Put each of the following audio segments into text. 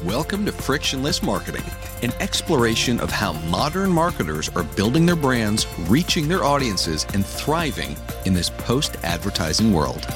Welcome to Frictionless Marketing, an exploration of how modern marketers are building their brands, reaching their audiences, and thriving in this post-advertising world.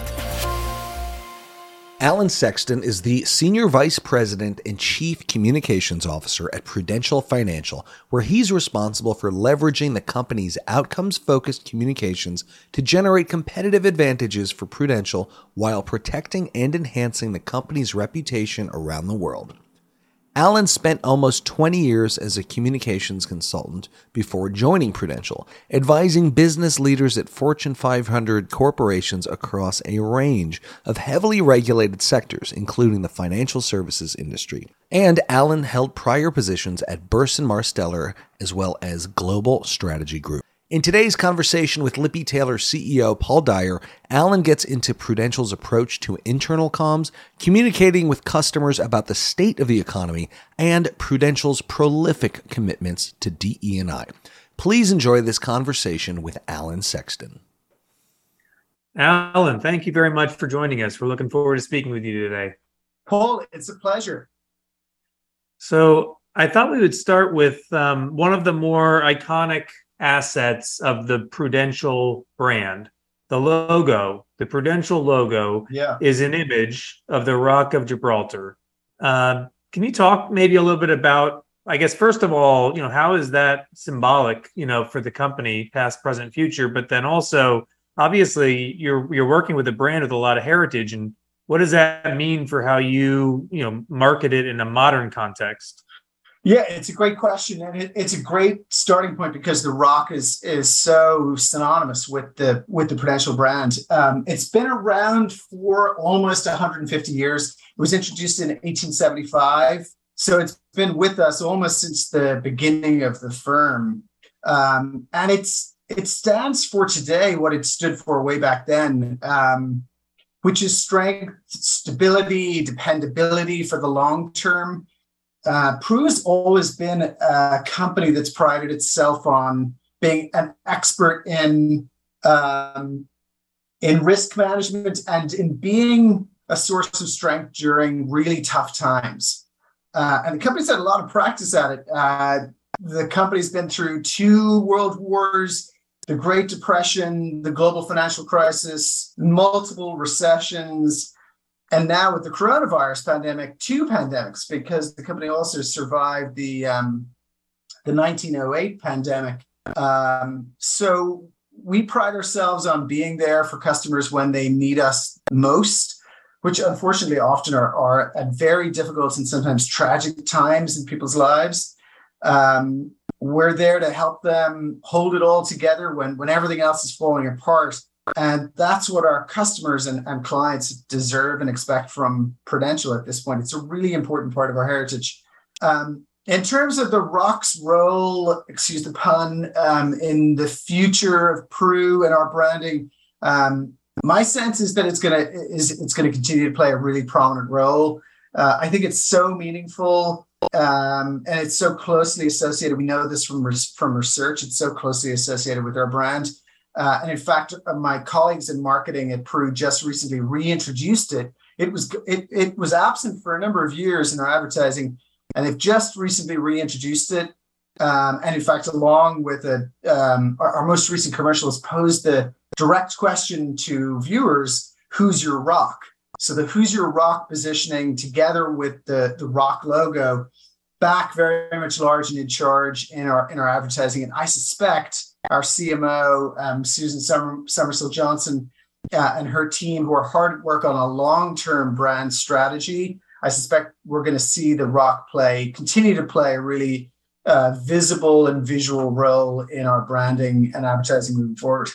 Alan Sexton is the Senior Vice President and Chief Communications Officer at Prudential Financial, where he's responsible for leveraging the company's outcomes-focused communications to generate competitive advantages for Prudential while protecting and enhancing the company's reputation around the world. Alan spent almost 20 years as a communications consultant before joining Prudential, advising business leaders at Fortune 500 corporations across a range of heavily regulated sectors, including the financial services industry. And Alan held prior positions at Burson Marsteller as well as Global Strategy Group. In today's conversation with Lippe Taylor CEO Paul Dyer, Alan gets into Prudential's approach to internal comms, communicating with customers about the state of the economy, and Prudential's prolific commitments to DE&I. Please enjoy this conversation with Alan Sexton. Alan, thank you very much for joining us. We're looking forward to speaking with you today. Paul, it's a pleasure. So I thought we would start with one of the more iconic assets of the Prudential brand. The logo, the Prudential logo, is an image of the Rock of Gibraltar. Can you talk maybe a little bit about, I guess, first of all, how is that symbolic, for the company, past, present, future, but then also, obviously, you're working with a brand with a lot of heritage, and what does that mean for how you market it in a modern context? Yeah, it's a great question, and it's a great starting point because the Rock is so synonymous with the Prudential brand. It's been around for almost 150 years. It was introduced in 1875, so it's been with us almost since the beginning of the firm. And it stands for today what it stood for way back then, which is strength, stability, dependability for the long term. Pru has always been a company that's prided itself on being an expert in risk management and in being a source of strength during really tough times. And the company's had a lot of practice at it. The company's been through 2 world wars, the Great Depression, the global financial crisis, multiple recessions, and now with the coronavirus pandemic, 2 pandemics, because the company also survived the 1908 pandemic. So we pride ourselves on being there for customers when they need us most, which unfortunately often are at very difficult and sometimes tragic times in people's lives. We're there to help them hold it all together when everything else is falling apart. And that's what our customers and clients deserve and expect from Prudential at this point. It's a really important part of our heritage. In terms of the Rock's role, excuse the pun, in the future of Pru and our branding, my sense is that it's going to continue to play a really prominent role. I think it's so meaningful and it's so closely associated. We know this from research. It's so closely associated with our brand. And in fact, my colleagues in marketing at Pru just recently reintroduced it. It was absent for a number of years in our advertising, and they've just recently reintroduced it. And in fact, along with our most recent commercial has posed the direct question to viewers, who's your rock? So the who's your rock positioning together with the Rock logo back very much large and in charge in our advertising. And I suspect our CMO, Susan Somersill Johnson, and her team, who are hard at work on a long-term brand strategy, I suspect we're going to see the Rock continue to play a really visible and visual role in our branding and advertising moving forward.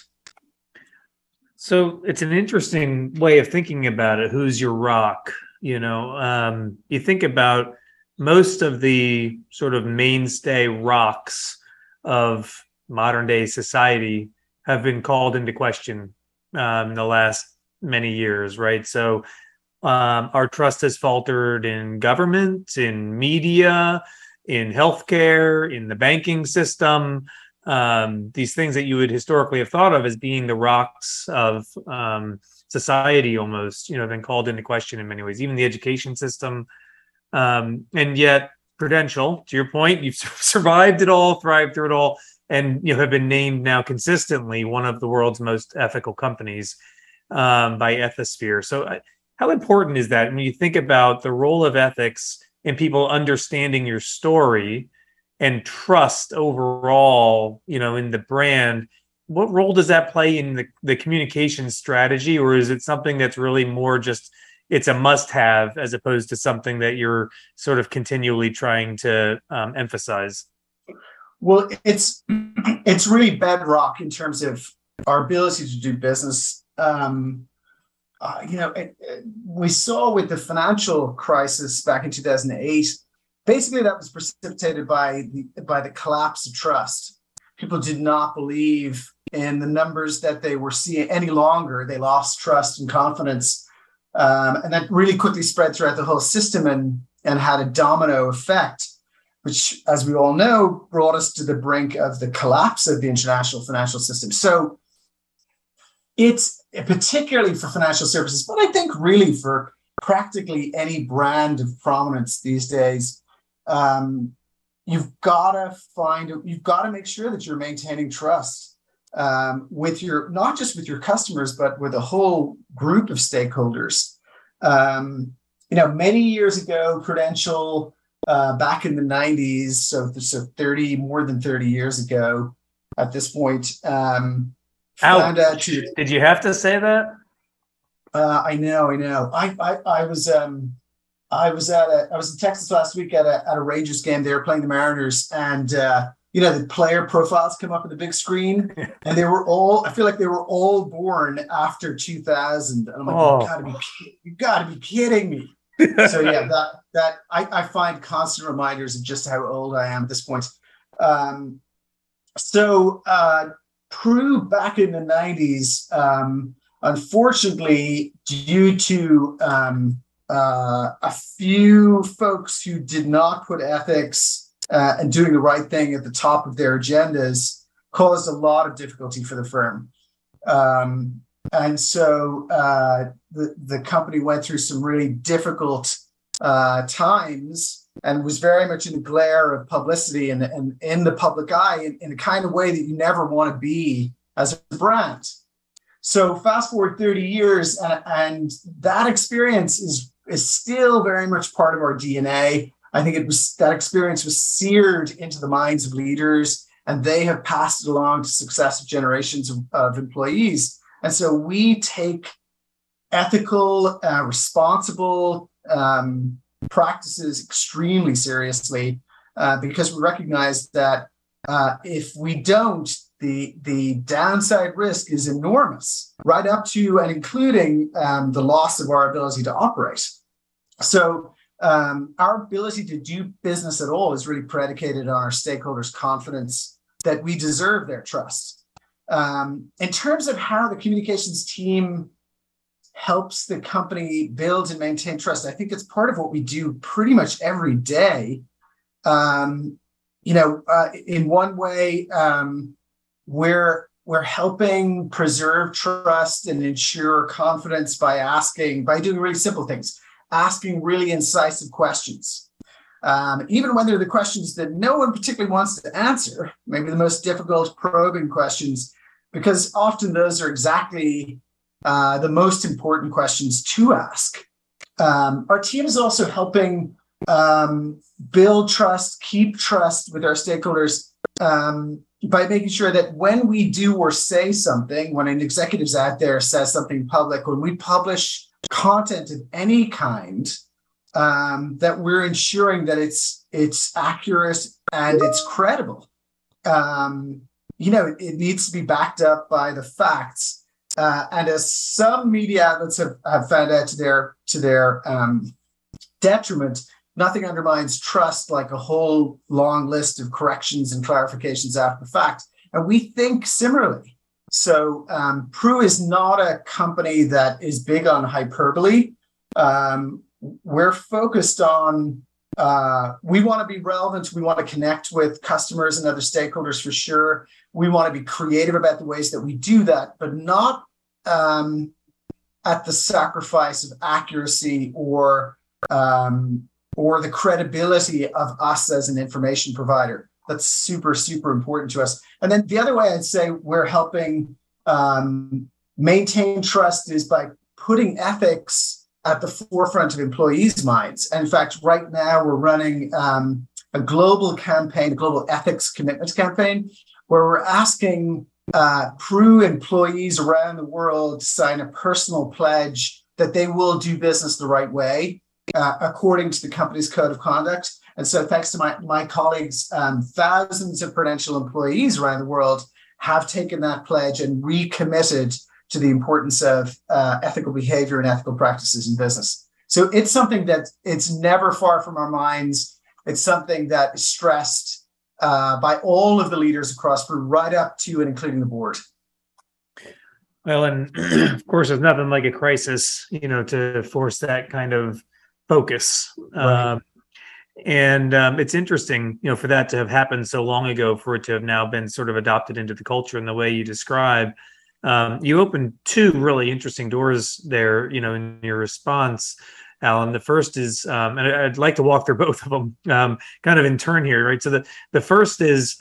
So it's an interesting way of thinking about it. Who's your rock? You think about most of the sort of mainstay rocks of modern day society have been called into question in the last many years, right? So our trust has faltered in government, in media, in healthcare, in the banking system. These things that you would historically have thought of as being the rocks of society almost, been called into question in many ways. Even the education system. And yet Prudential, to your point, you've survived it all, thrived through it all, and have been named now consistently one of the world's most ethical companies by Ethisphere. So how important is that when you think about the role of ethics in people understanding your story and trust overall, in the brand? What role does that play in the communication strategy, or is it something that's really more just it's a must-have as opposed to something that you're sort of continually trying to emphasize? Well, it's really bedrock in terms of our ability to do business. We saw with the financial crisis back in 2008, basically that was precipitated by the collapse of trust. People did not believe in the numbers that they were seeing any longer. They lost trust and confidence. And that really quickly spread throughout the whole system and had a domino effect, which, as we all know, brought us to the brink of the collapse of the international financial system. So it's particularly for financial services, but I think really for practically any brand of prominence these days, you've got to make sure that you're maintaining trust with not just with your customers, but with a whole group of stakeholders. Many years ago, Prudential, back in the 90s, so more than 30 years ago at this point, found out did you have to say that? I know. I was in Texas last week at a Rangers game. They were playing the Mariners, and the player profiles come up on the big screen, and I feel like they were all born after 2000. And I'm like, you gotta be kidding me. So yeah, that I find constant reminders of just how old I am at this point. Pru back in the 90s, unfortunately, due to a few folks who did not put ethics and doing the right thing at the top of their agendas, caused a lot of difficulty for the firm. And so the company went through some really difficult times and was very much in the glare of publicity and in the public eye in a kind of way that you never want to be as a brand. So fast forward 30 years, and that experience is still very much part of our DNA. I think that experience was seared into the minds of leaders, and they have passed it along to successive generations of employees. And so we take ethical, responsible practices extremely seriously because we recognize that if we don't, the downside risk is enormous, right up to and including the loss of our ability to operate. So our ability to do business at all is really predicated on our stakeholders' confidence that we deserve their trust. In terms of how the communications team helps the company build and maintain trust, I think it's part of what we do pretty much every day. In one way, we're helping preserve trust and ensure confidence by doing really simple things, asking really incisive questions. Even when they're the questions that no one particularly wants to answer, maybe the most difficult probing questions, because often those are exactly the most important questions to ask. Our team is also helping build trust, keep trust with our stakeholders by making sure that when we do or say something, when an executive's out there says something public, when we publish content of any kind, that we're ensuring that it's accurate and it's credible. It needs to be backed up by the facts. And as some media outlets have found out to their detriment, nothing undermines trust like a whole long list of corrections and clarifications after the fact. And we think similarly. So Pru is not a company that is big on hyperbole. We're focused on, we want to be relevant. We want to connect with customers and other stakeholders for sure. We want to be creative about the ways that we do that, but not at the sacrifice of accuracy or or the credibility of us as an information provider. That's super, super important to us. And then the other way I'd say we're helping maintain trust is by putting ethics at the forefront of employees' minds. And in fact, right now we're running a global campaign, a global ethics commitment campaign, where we're asking crew employees around the world to sign a personal pledge that they will do business the right way, according to the company's code of conduct. And so thanks to my colleagues, thousands of Prudential employees around the world have taken that pledge and recommitted to the importance of ethical behavior and ethical practices in business. So it's something that it's never far from our minds. It's something that is stressed by all of the leaders across Peru, right up to and including the board. Well, and of course, there's nothing like a crisis, to force that kind of focus. Right. And it's interesting, for that to have happened so long ago, for it to have now been sort of adopted into the culture in the way you describe. You opened two really interesting doors there, in your response, Alan. The first is, and I'd like to walk through both of them kind of in turn here, right? So the first is,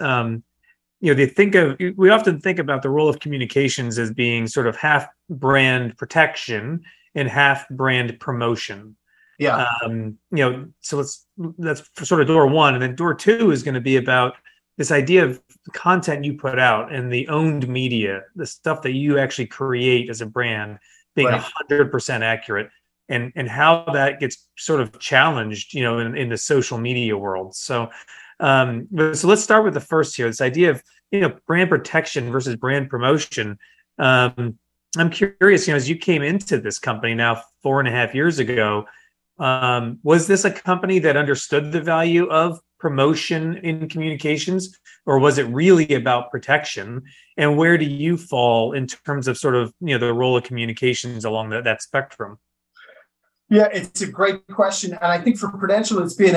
we often think about the role of communications as being sort of half brand protection and half brand promotion. Yeah. So that's sort of door one. And then door two is going to be about this idea of the content you put out and the owned media, the stuff that you actually create as a brand being 100% accurate, and how that gets sort of challenged, in the social media world. So let's start with the first here, this idea of, brand protection versus brand promotion. I'm curious, as you came into this company now 4.5 years ago, was this a company that understood the value of promotion in communications, or was it really about protection? And where do you fall in terms of sort of, the role of communications along that spectrum? Yeah, it's a great question. And I think for Prudential,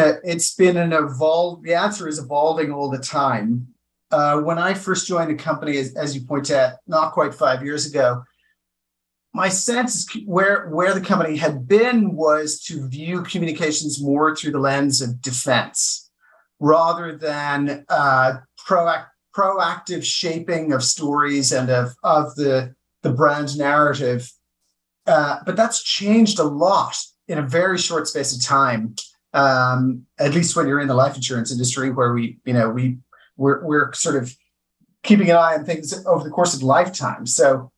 the answer is evolving all the time. When I first joined the company, as you point out, not quite 5 years ago, my sense is where the company had been was to view communications more through the lens of defense, rather than proactive shaping of stories and of the brand narrative. But that's changed a lot in a very short space of time. At least when you're in the life insurance industry, where we're sort of keeping an eye on things over the course of lifetime. So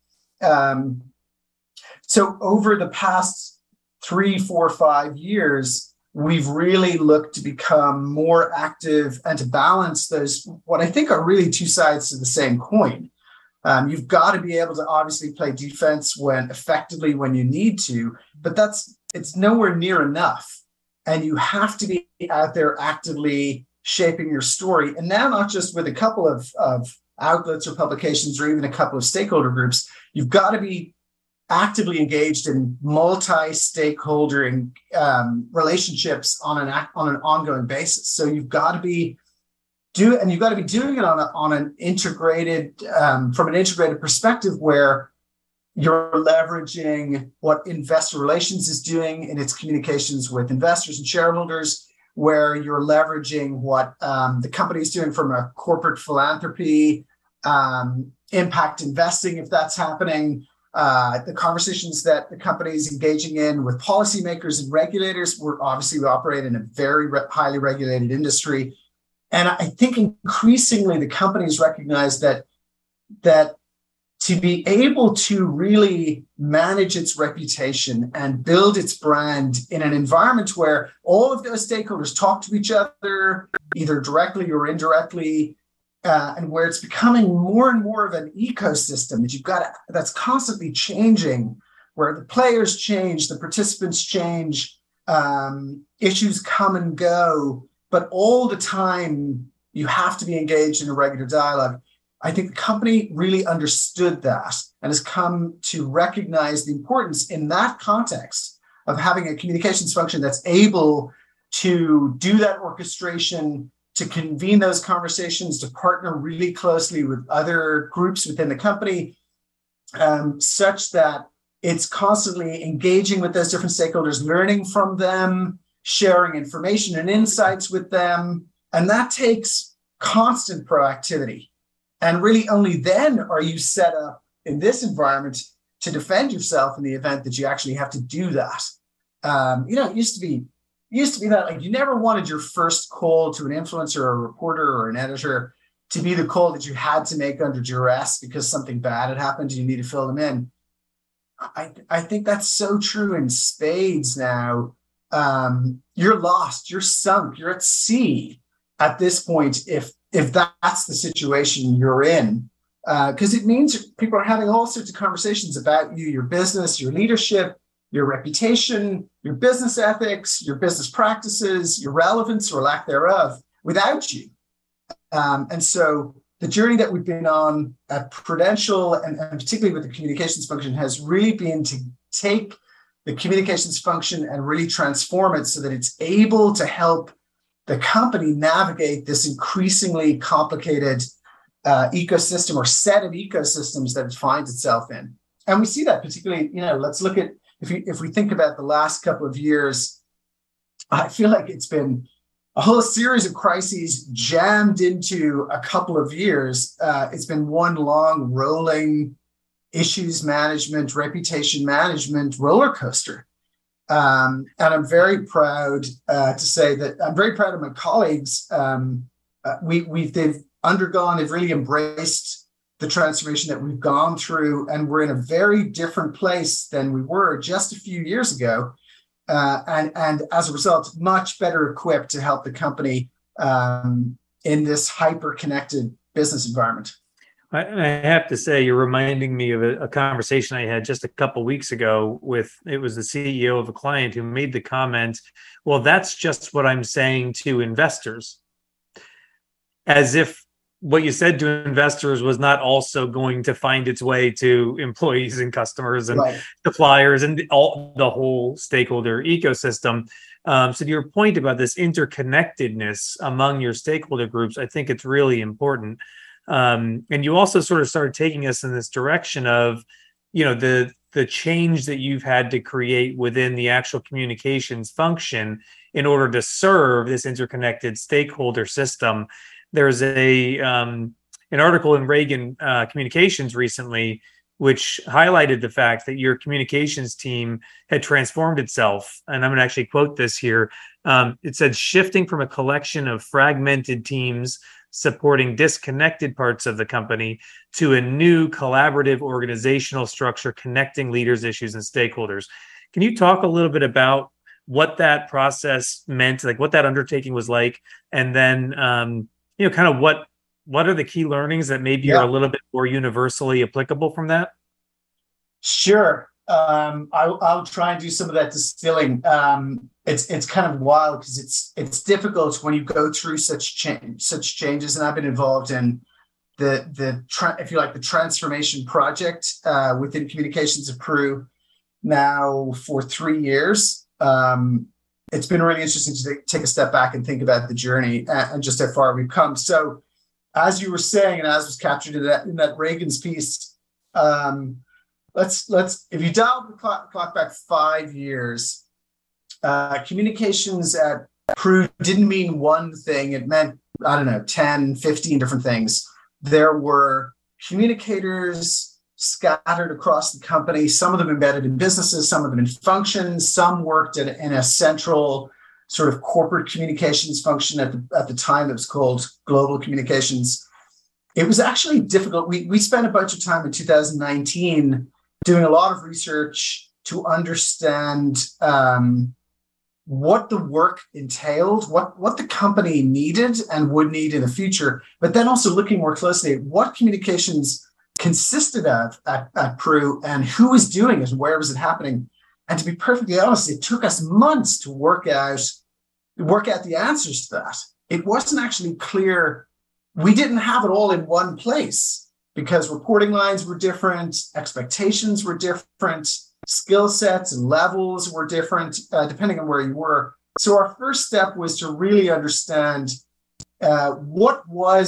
over the past 3, 4, 5 years, we've really looked to become more active and to balance those, what I think are really two sides to the same coin. You've got to be able to obviously play defense effectively when you need to, but it's nowhere near enough. And you have to be out there actively shaping your story. And now, not just with a couple of outlets or publications or even a couple of stakeholder groups, you've got to be actively engaged in multi-stakeholder relationships on an ongoing basis. So you've got to be doing it on an integrated, from an integrated perspective, where you're leveraging what investor relations is doing in its communications with investors and shareholders, where you're leveraging what the company is doing from a corporate philanthropy, impact investing, if that's happening, the conversations that the company is engaging in with policymakers and regulators. We operate in a very highly regulated industry. And I think increasingly the companies recognize that to be able to really manage its reputation and build its brand in an environment where all of those stakeholders talk to each other, either directly or indirectly, and where it's becoming more and more of an ecosystem that's constantly changing, where the players change, the participants change, issues come and go, but all the time you have to be engaged in a regular dialogue. I think the company really understood that and has come to recognize the importance in that context of having a communications function that's able to do that orchestration, to convene those conversations, to partner really closely with other groups within the company, such that it's constantly engaging with those different stakeholders, learning from them, sharing information and insights with them. And that takes constant proactivity. And really only then are you set up in this environment to defend yourself in the event that you actually have to do that. It used to be that like you never wanted your first call to an influencer or a reporter or an editor to be the call that you had to make under duress because something bad had happened and you need to fill them in. I think that's so true in spades now. You're lost, you're sunk, you're at sea at this point if that's the situation you're in. Because it means people are having all sorts of conversations about you, your business, your leadership, your reputation, your business ethics, your business practices, your relevance or lack thereof without you. And so the journey that we've been on at Prudential and particularly with the communications function has really been to take the communications function and really transform it so that it's able to help the company navigate this increasingly complicated ecosystem or set of ecosystems that it finds itself in. And we see that particularly, let's look at, if we think about the last couple of years, I feel like it's been a whole series of crises jammed into a couple of years. It's been one long rolling issues management, reputation management roller coaster. And I'm very proud to say that I'm very proud of my colleagues. They've really embraced the transformation that we've gone through, and we're in a very different place than we were just a few years ago. And as a result, much better equipped to help the company in this hyper-connected business environment. I have to say, you're reminding me of a conversation I had just a couple of weeks ago it was the CEO of a client who made the comment, well, that's just what I'm saying to investors. As if what you said to investors was not also going to find its way to employees and customers and suppliers and the whole stakeholder ecosystem. So to your point about this interconnectedness among your stakeholder groups, I think it's really important. And you also sort of started taking us in this direction of, the change that you've had to create within the actual communications function in order to serve this interconnected stakeholder system. There's an article in Reagan Communications recently, which highlighted the fact that your communications team had transformed itself. And I'm going to actually quote this here. It said, shifting from a collection of fragmented teams supporting disconnected parts of the company to a new collaborative organizational structure connecting leaders, issues, and stakeholders. Can you talk a little bit about what that process meant, like what that undertaking was like, and then kind of what are the key learnings that maybe are a little bit more universally applicable from that? Sure. I'll try and do some of that distilling. It's kind of wild because it's difficult when you go through such changes. And I've been involved in the transformation project within Communications of Pru now for 3 years. It's been really interesting to take a step back and think about the journey and just how far we've come. So, as you were saying, and as was captured in that Reagan's piece, let's if you dial the clock back 5 years, communications at Pru didn't mean one thing. It meant, 10, 15 different things. There were communicators scattered across the company, some of them embedded in businesses, some of them in functions, some worked in a central sort of corporate communications function at the time. It was called Global Communications. It was actually difficult. We spent a bunch of time in 2019 doing a lot of research to understand what the work entailed, what the company needed and would need in the future, but then also looking more closely at what communications consisted of at Pru and who was doing it and where was it happening. And to be perfectly honest, it took us months to work out the answers to that. It wasn't actually clear. We didn't have it all in one place because reporting lines were different, expectations were different, skill sets and levels were different depending on where you were. So our first step was to really understand what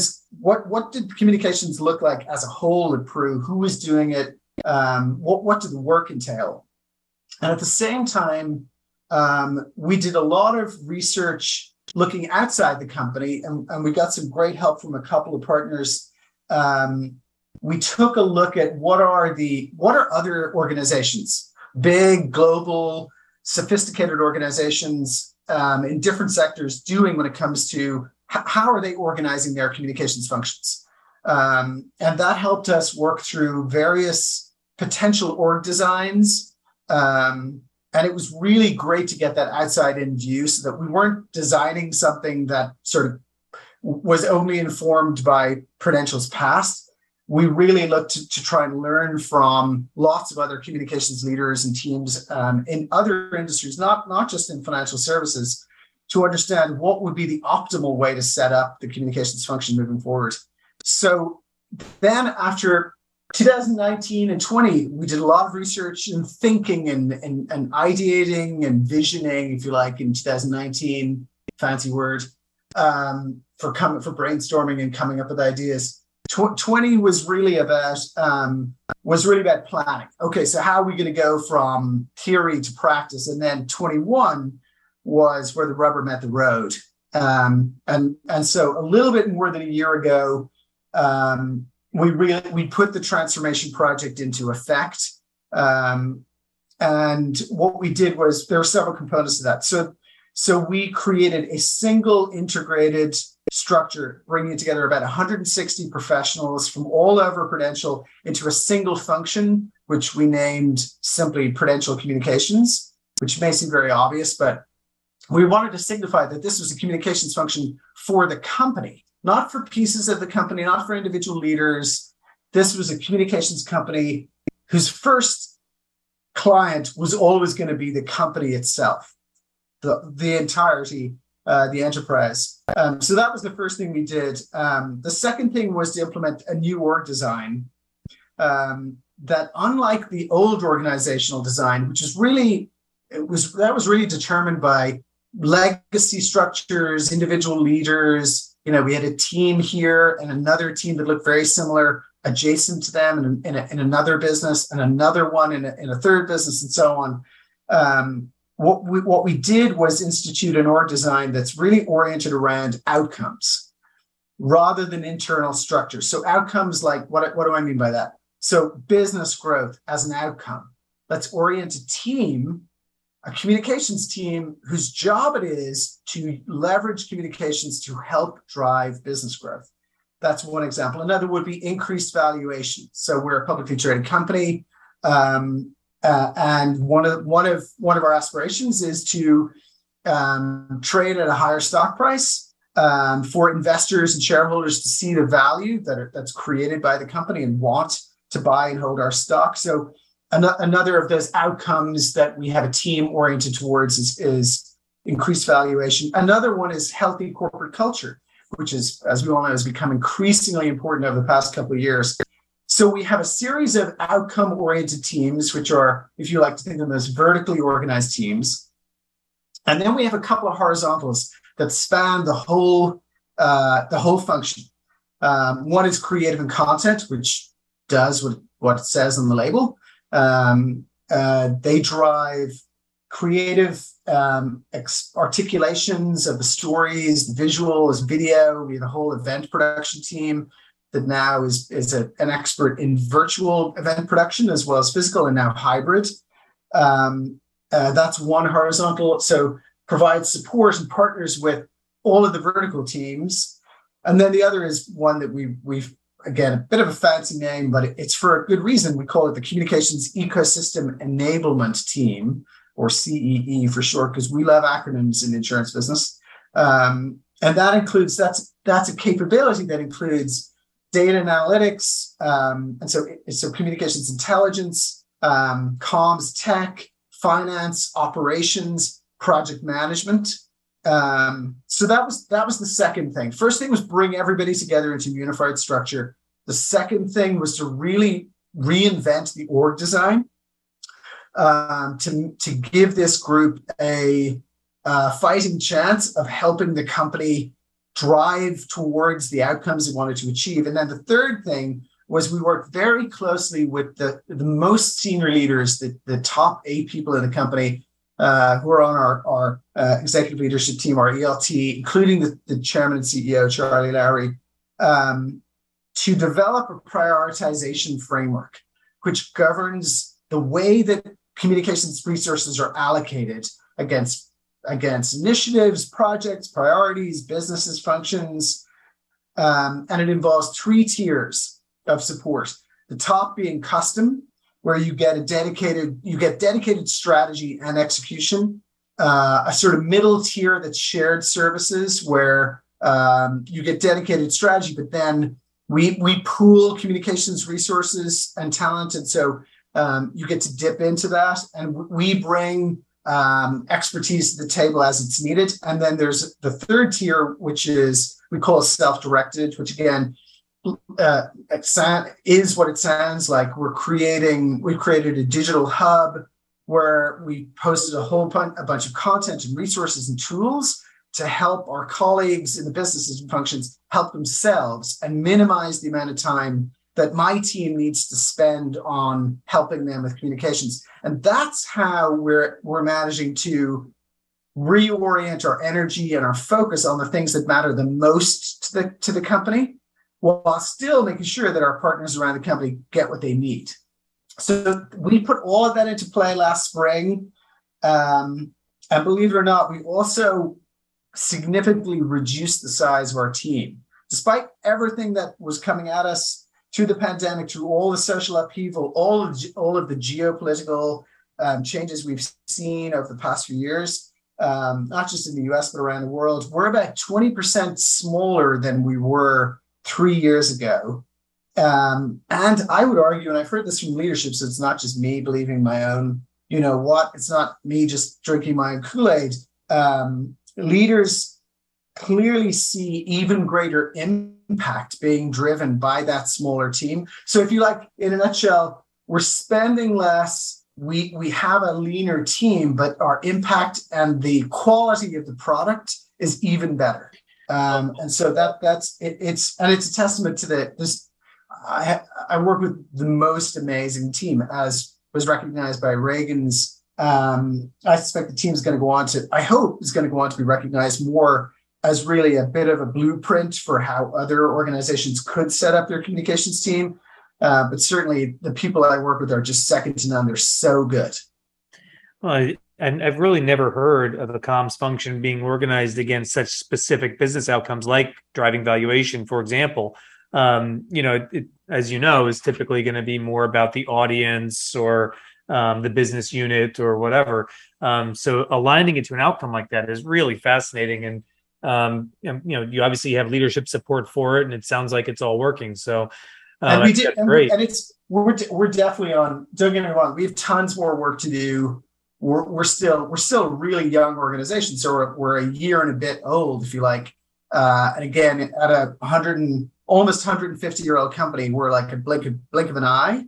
did communications look like as a whole at Pru? Who was doing it? What did the work entail? And at the same time, we did a lot of research looking outside the company, and we got some great help from a couple of partners. We took a look at what are other organizations, big, global, sophisticated organizations in different sectors doing when it comes to how are they organizing their communications functions. And that helped us work through various potential org designs. And it was really great to get that outside-in view so that we weren't designing something that sort of was only informed by Prudential's past. We really looked to try and learn from lots of other communications leaders and teams in other industries, not just in financial services, to understand what would be the optimal way to set up the communications function moving forward. So then after 2019 and 20, we did a lot of research and thinking and ideating and visioning, if you like, in 2019, fancy word, for brainstorming and coming up with ideas. 20 was really about planning. Okay, so how are we going to go from theory to practice? And then 21 was where the rubber met the road. And so a little bit more than a year ago, we put the transformation project into effect. And what we did was there were several components to that. So we created a single integrated structure, bringing together about 160 professionals from all over Prudential into a single function, which we named simply Prudential Communications, which may seem very obvious, but we wanted to signify that this was a communications function for the company, not for pieces of the company, not for individual leaders. This was a communications company whose first client was always going to be the company itself, the entirety, the enterprise. So that was the first thing we did. The second thing was to implement a new org design that, unlike the old organizational design, which is really, that was really determined by legacy structures, individual leaders. You know, we had a team here and another team that looked very similar adjacent to them in another business and another one in a third business and so on. What we did was institute an org design that's really oriented around outcomes rather than internal structures. So outcomes, like what do I mean by that? So business growth as an outcome. Let's orient a team, a communications team whose job it is to leverage communications to help drive business growth. That's one example. Another would be increased valuation. So we're a publicly traded company, and one of our aspirations is to trade at a higher stock price for investors and shareholders to see the value that's created by the company and want to buy and hold our stock. So another of those outcomes that we have a team oriented towards is increased valuation. Another one is healthy corporate culture, which is, as we all know, has become increasingly important over the past couple of years. So we have a series of outcome-oriented teams, which are, if you like to think of them as vertically organized teams. And then we have a couple of horizontals that span the whole function. One is creative and content, which does what it says on the label. They drive creative articulations of the stories, the visuals, video. We have a whole event production team that now is an expert in virtual event production as well as physical and now hybrid. That's one horizontal. So provides support and partners with all of the vertical teams. And then the other is one that we've again, a bit of a fancy name, but it's for a good reason. We call it the Communications Ecosystem Enablement Team, or CEE for short, because we love acronyms in the insurance business. And that includes, that's a capability that includes data and analytics. And so communications intelligence, comms tech, finance, operations, project management. So that was the second thing. First thing was bring everybody together into a unified structure. The second thing was to really reinvent the org design, to give this group a fighting chance of helping the company drive towards the outcomes it wanted to achieve. And then the third thing was we worked very closely with the most senior leaders, the top 8 people in the company, who are on our executive leadership team, our ELT, including the chairman and CEO, Charlie Lowry, to develop a prioritization framework which governs the way that communications resources are allocated against initiatives, projects, priorities, businesses, functions. And it involves 3 tiers of support. The top being custom, where you get dedicated strategy and execution. A sort of middle tier that's shared services, where you get dedicated strategy, but then we pool communications resources and talent, and so you get to dip into that, and we bring expertise to the table as it's needed. And then there's the third tier, which is we call self-directed, which again is what it sounds like. We've created a digital hub where we posted a bunch of content and resources and tools to help our colleagues in the businesses and functions help themselves and minimize the amount of time that my team needs to spend on helping them with communications. And that's how we're managing to reorient our energy and our focus on the things that matter the most to the company, while still making sure that our partners around the company get what they need. So we put all of that into play last spring. And believe it or not, we also significantly reduced the size of our team. Despite everything that was coming at us through the pandemic, through all the social upheaval, all of the geopolitical changes we've seen over the past few years, not just in the US, but around the world, we're about 20% smaller than we were 3 years ago. And I would argue, and I've heard this from leadership, so it's not just me believing my own, it's not me just drinking my own Kool-Aid. Leaders clearly see even greater impact being driven by that smaller team. So if you like, in a nutshell, we're spending less, we have a leaner team, but our impact and the quality of the product is even better. And so that's it's a testament to this. I work with the most amazing team, as was recognized by Reagan's. I suspect the team's going to go on to, I hope is going to go on to be recognized more as really a bit of a blueprint for how other organizations could set up their communications team. But certainly the people I work with are just second to none. They're so good. Well, and I've really never heard of a comms function being organized against such specific business outcomes like driving valuation, for example. It, as you know, is typically going to be more about the audience or the business unit or whatever. So aligning it to an outcome like that is really fascinating. And, you obviously have leadership support for it, and it sounds like it's all working. So and we did, great. And we're definitely on, don't get me wrong, we have tons more work to do. We're still a really young organization. So we're a year and a bit old, if you like. And again, at a almost 150-year-old company, we're like a blink of an eye.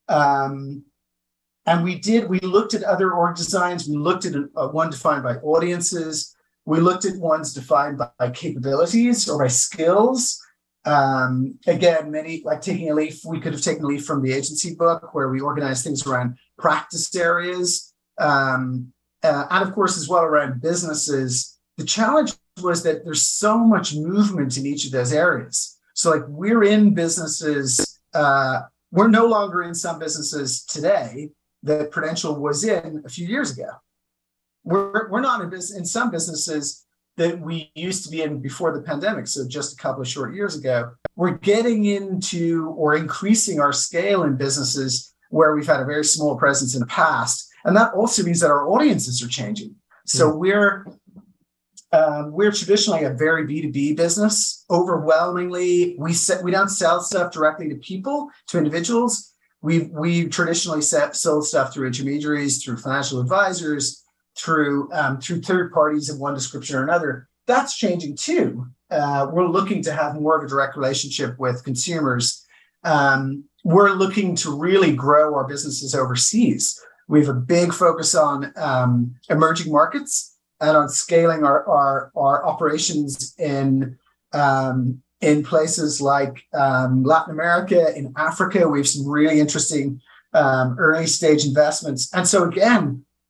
And we looked at other org designs. We looked at one defined by audiences. We looked at ones defined by capabilities or by skills. Again, many, like taking a leaf, we could have taken a leaf from the agency book where we organize things around practice areas. And of course, as well around businesses. The challenge was that there's so much movement in each of those areas. So like we're in businesses, we're no longer in some businesses today that Prudential was in a few years ago. We're not in some businesses that we used to be in before the pandemic. So just a couple of short years ago, we're getting into or increasing our scale in businesses where we've had a very small presence in the past. And that also means that our audiences are changing. So we're traditionally a very B2B business. Overwhelmingly, we don't sell stuff directly to people, to individuals. We've traditionally sold stuff through intermediaries, through financial advisors, through third parties of one description or another. That's changing too. We're looking to have more of a direct relationship with consumers. We're looking to really grow our businesses overseas. We have a big focus on emerging markets and on scaling our operations in places like Latin America, in Africa. We have some really interesting early stage investments. And so again,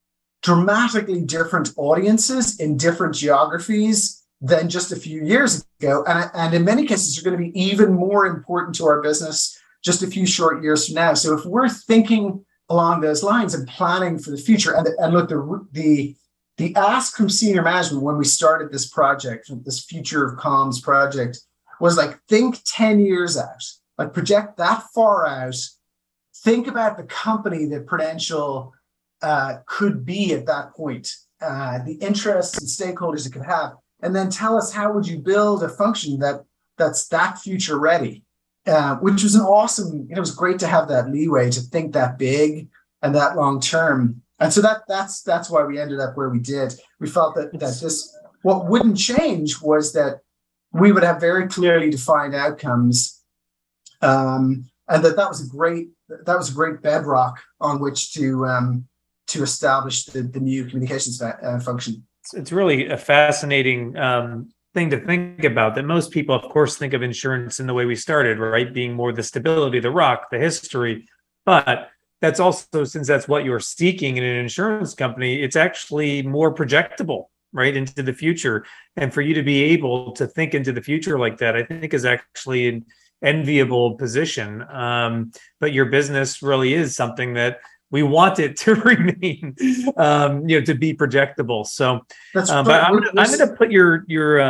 dramatically different audiences in different geographies than just a few years ago. And in many cases, are going to be even more important to our business just a few short years from now. So if we're thinking along those lines and planning for the future, and look, the ask from senior management when we started this project, this Future of Comms project, was like, think 10 years out, like project that far out, think about the company that Prudential could be at that point, the interests and stakeholders it could have, and then tell us how would you build a function that's that future ready, which was an awesome, it was great to have that leeway to think that big and that long term. And so that's why we ended up where we did. We felt that this, what wouldn't change was that we would have very clearly defined outcomes, and that was a great bedrock on which to establish the new communications function. It's really a fascinating thing to think about, that most people, of course, think of insurance in the way we started, right? Being more the stability, the rock, the history. But that's also, since that's what you're seeking in an insurance company, it's actually more projectable, right, into the future. And for you to be able to think into the future like that, I think is actually an enviable position. But your business really is something that we want it to remain, to be projectable. So, but I'm going to put your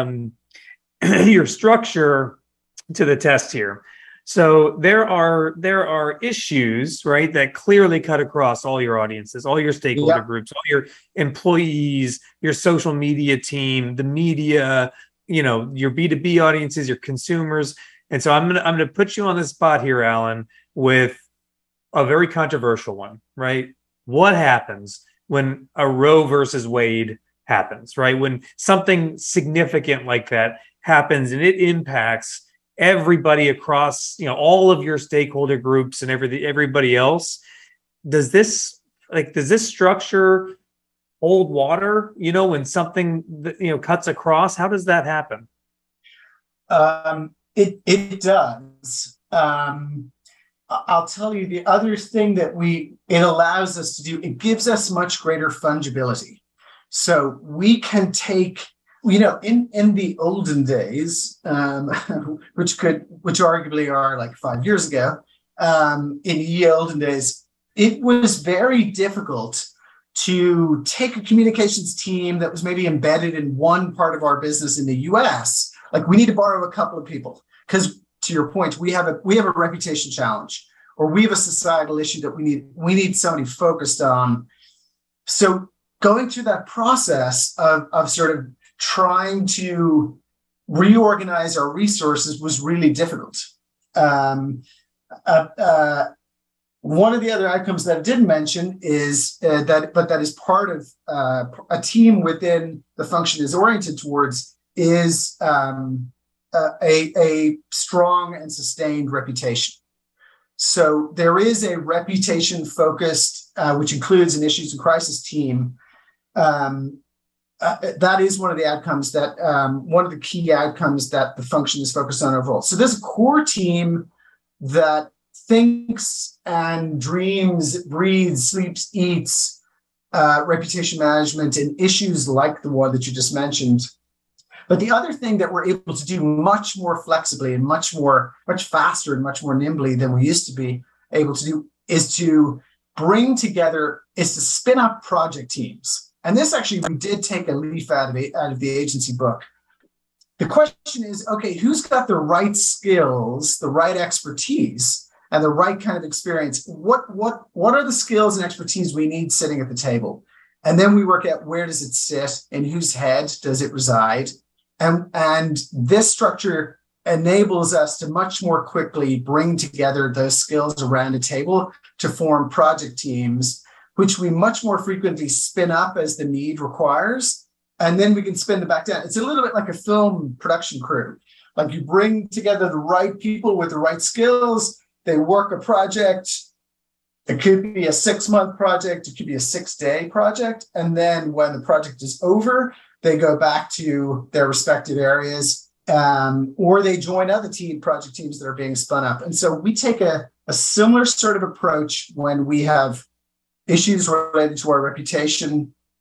your structure to the test here. So there are issues, right, that clearly cut across all your audiences, all your stakeholder groups, all your employees, your social media team, the media, your B2B audiences, your consumers. And so I'm gonna put you on the spot here, Alan, with a very controversial one, right? What happens when a Roe versus Wade happens, right? When something significant like that happens and it impacts everybody across, all of your stakeholder groups and everybody else. Does this structure hold water, when something cuts across? How does that happen? It does. I'll tell you the other thing that it allows us to do, it gives us much greater fungibility. So we can take, in the olden days, which arguably are like 5 years ago, in the olden days, it was very difficult to take a communications team that was maybe embedded in one part of our business in the US. Like, we need to borrow a couple of people because, to your point, we have a reputation challenge, or we have a societal issue that we need somebody focused on. So going through that process of sort of trying to reorganize our resources was really difficult. One of the other outcomes that I didn't mention is that is part of a team within the function is oriented towards is a strong and sustained reputation. So there is a reputation focused, which includes an issues and crisis team. That is one of the outcomes that one of the key outcomes that the function is focused on overall. So there's a core team that thinks and dreams, breathes, sleeps, eats reputation management and issues like the one that you just mentioned. But the other thing that we're able to do much more flexibly and much faster and much more nimbly than we used to be able to do is to spin up project teams. And this actually, we did take a leaf out of the agency book. The question is, okay, who's got the right skills, the right expertise, and the right kind of experience? What are the skills and expertise we need sitting at the table? And then we work out, where does it sit, in whose head does it reside? And this structure enables us to much more quickly bring together those skills around a table to form project teams, which we much more frequently spin up as the need requires. And then we can spin them back down. It's a little bit like a film production crew. Like, you bring together the right people with the right skills, they work a project. It could be a 6-month project, it could be a 6-day project. And then when the project is over, they go back to their respective areas, or they join other project teams that are being spun up. And so we take a similar sort of approach when we have issues related to our reputation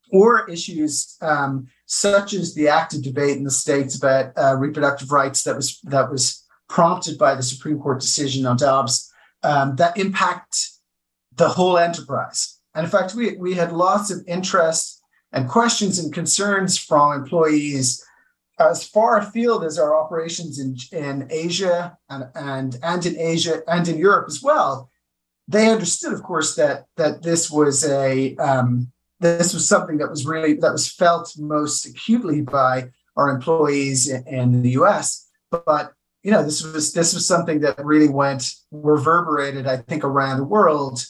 or issues such as the active debate in the States about reproductive rights that was prompted by the Supreme Court decision on Dobbs that impact the whole enterprise. And in fact, we had lots of interest and questions and concerns from employees as far afield as our operations in Asia and in Asia and in Europe as well. They understood, of course, that this was something that was felt most acutely by our employees in the U.S. But this was something that really reverberated, I think, around the world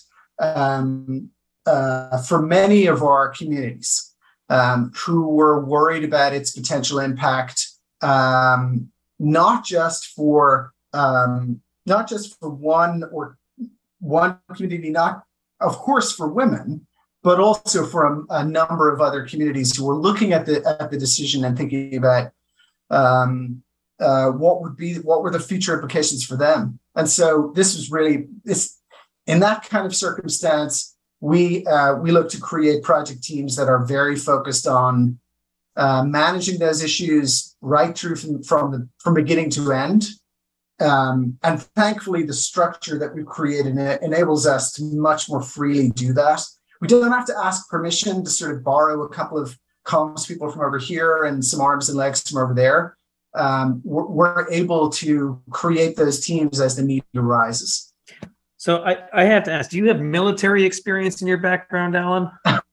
for many of our communities who were worried about its potential impact, not just for one community, not of course for women, but also for a number of other communities who were looking at the decision and thinking about what were the future implications for them. And so this was really in that kind of circumstance, we look to create project teams that are very focused on managing those issues right through from beginning to end. And thankfully, the structure that we've created enables us to much more freely do that. We don't have to ask permission to sort of borrow a couple of comms people from over here and some arms and legs from over there. We're able to create those teams as the need arises. So I have to ask, do you have military experience in your background, Alan?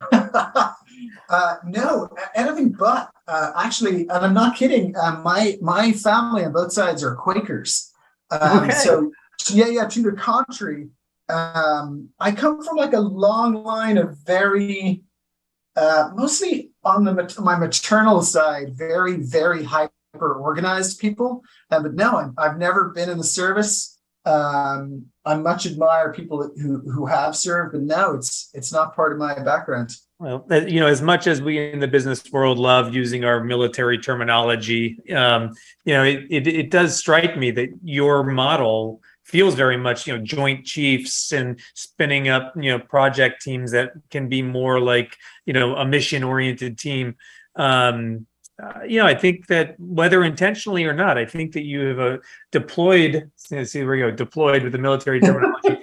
No, anything but. Actually, and I'm not kidding, my family on both sides are Quakers. Okay. So, to the contrary, I come from like a long line of very, mostly on my maternal side, very, very hyper organized people. But no, I've never been in the service. I much admire people who have served, but no, it's not part of my background. Well, as much as we in the business world love using our military terminology, it does strike me that your model feels very much, joint chiefs and spinning up, project teams that can be more like, a mission-oriented team. I think that whether intentionally or not, I think that you have deployed with the military terminology,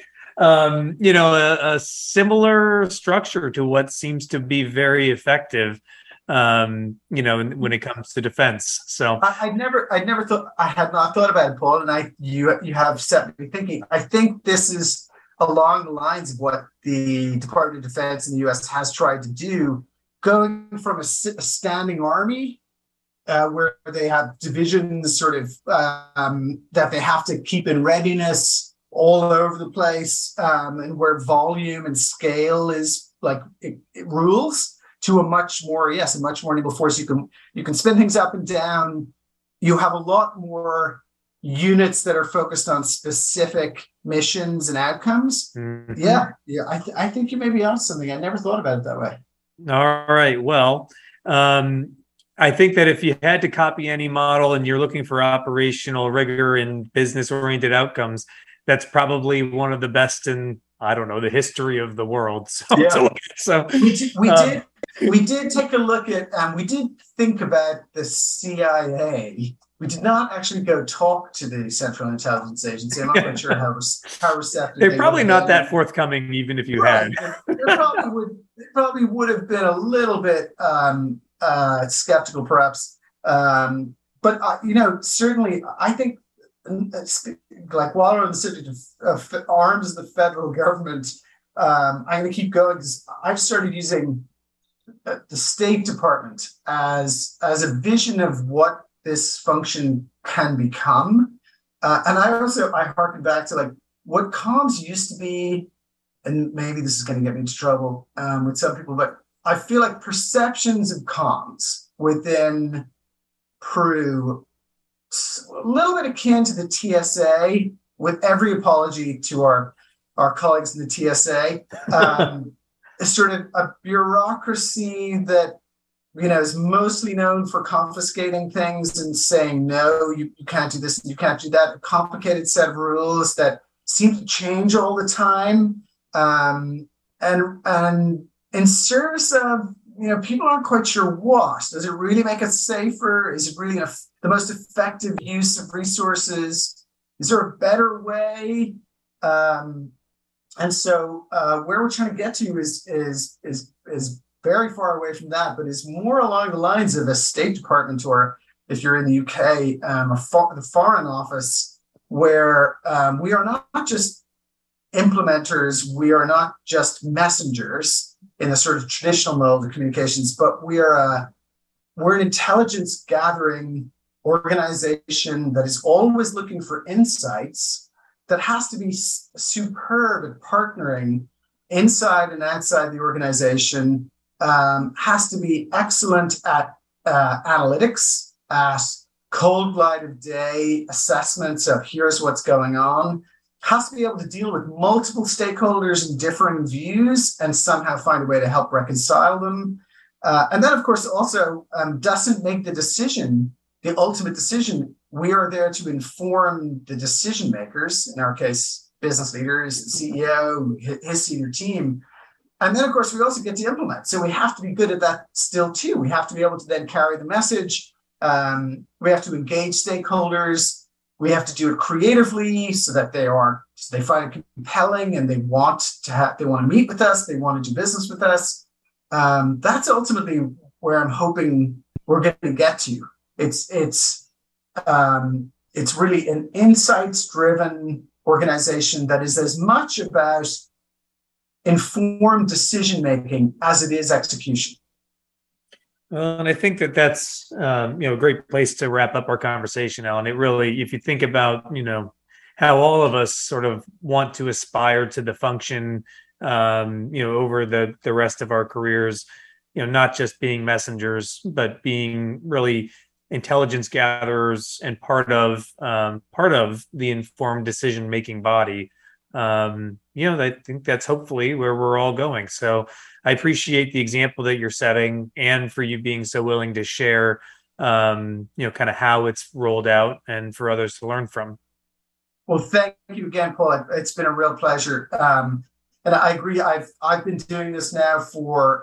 a similar structure to what seems to be very effective, when it comes to defense. So I had not thought about it, Paul, and you have set me thinking. I think this is along the lines of what the Department of Defense in the U.S. has tried to do, going from a standing army where they have divisions sort of that they have to keep in readiness all over the place, and where volume and scale is like it rules, to a much more nimble force. You can spin things up and down. You have a lot more units that are focused on specific missions and outcomes. Mm-hmm. Yeah. I think you may be onto something. I never thought about it that way. All right. Well, I think that if you had to copy any model and you're looking for operational rigor and business-oriented outcomes, that's probably one of the best in, I don't know, the history of the world. So we did take a look at, we did think about the CIA. We did not actually go talk to the Central Intelligence Agency. I'm not quite sure how receptive. They're probably not that forthcoming, even if you had. It probably would have been a little bit skeptical, perhaps. But certainly, I think, like while we're on the subject of arms of the federal government, I'm going to keep going because I've started using the State Department as a vision of what this function can become. And I harken back to like what comms used to be, and maybe this is going to get me into trouble with some people, but I feel like perceptions of comms within Peru, a little bit akin to the TSA, with every apology to our colleagues in the TSA, sort of a bureaucracy that is mostly known for confiscating things and saying, no, you can't do this and you can't do that. A complicated set of rules that seem to change all the time. And in service of people aren't quite sure what. Does it really make us safer? Is it really the most effective use of resources? Is there a better way? And so where we're trying to get to is very far away from that, but is more along the lines of a State Department, or if you're in the UK, the Foreign Office, where we are not just implementers, we are not just messengers in the sort of traditional mode of communications, but we're an intelligence gathering organization that is always looking for insights, that has to be superb at partnering inside and outside the organization, has to be excellent at analytics, at cold light of day assessments of here's what's going on, has to be able to deal with multiple stakeholders and differing views and somehow find a way to help reconcile them. And then, of course, also doesn't make the decision, the ultimate decision. We are there to inform the decision makers, in our case, business leaders, the CEO, his senior team. And then, of course, we also get to implement. So we have to be good at that still, too. We have to be able to then carry the message. We have to engage stakeholders. We have to do it creatively so that they find it compelling and they want to meet with us. They want to do business with us. That's ultimately where I'm hoping we're going to get to. It's really an insights-driven organization that is as much about informed decision-making as it is execution. Well, and I think that's a great place to wrap up our conversation, Alan. It really, if you think about how all of us sort of want to aspire to the function, over the rest of our careers, not just being messengers, but being really intelligence gatherers and part of the informed decision making body. I think that's hopefully where we're all going. So I appreciate the example that you're setting, and for you being so willing to share, kind of how it's rolled out and for others to learn from. Well, thank you again, Paul. It's been a real pleasure. And I agree. I've been doing this now for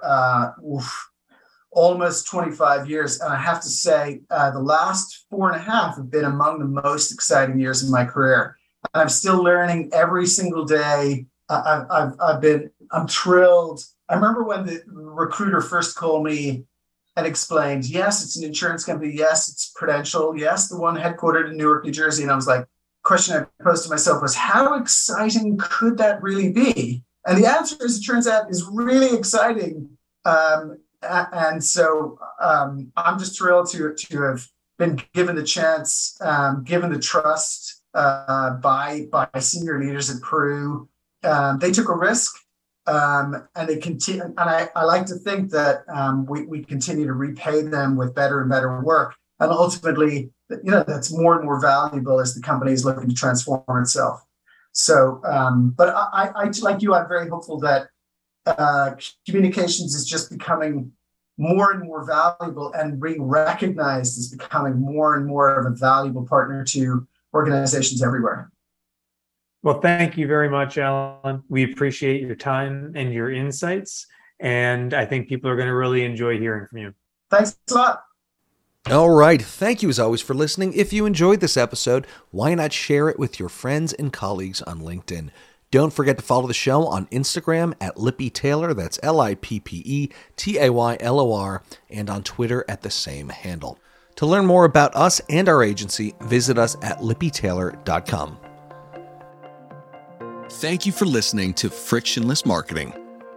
almost 25 years. And I have to say, the last 4.5 have been among the most exciting years of my career. I'm still learning every single day. I'm thrilled. I remember when the recruiter first called me and explained, yes, it's an insurance company. Yes, it's Prudential. Yes, the one headquartered in Newark, New Jersey. And I was like, question I posed to myself was, how exciting could that really be? And the answer, as it turns out, is really exciting. And so I'm just thrilled to have been given the chance, given the trust by senior leaders at Pru. They took a risk, and they continue. And I like to think that we continue to repay them with better and better work. And ultimately, that's more and more valuable as the company is looking to transform itself. So, but I like you, I'm very hopeful that communications is just becoming more and more valuable and being recognized as becoming more and more of a valuable partner to organizations everywhere. Well, thank you very much, Alan. We appreciate your time and your insights, and I think people are going to really enjoy hearing from you. Thanks a lot. All right. Thank you as always for listening. If you enjoyed this episode, why not share it with your friends and colleagues on LinkedIn? Don't forget to follow the show on Instagram at Lippy Taylor, that's LIPPETAYLOR, and on Twitter at the same handle. To learn more about us and our agency, visit us at lippytaylor.com. Thank you for listening to Frictionless Marketing.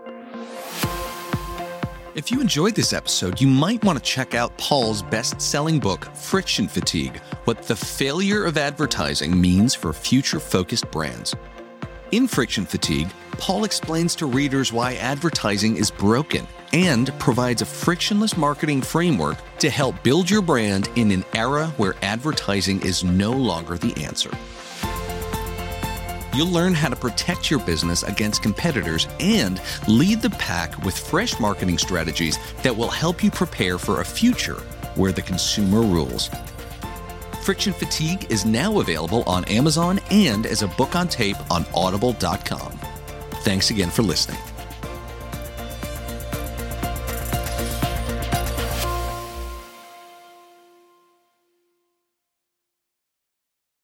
If you enjoyed this episode, you might want to check out Paul's best-selling book, Friction Fatigue: What the Failure of Advertising Means for Future-Focused Brands. In Friction Fatigue, Paul explains to readers why advertising is broken and provides a frictionless marketing framework to help build your brand in an era where advertising is no longer the answer. You'll learn how to protect your business against competitors and lead the pack with fresh marketing strategies that will help you prepare for a future where the consumer rules. Friction Fatigue is now available on Amazon and as a book on tape on audible.com. Thanks again for listening.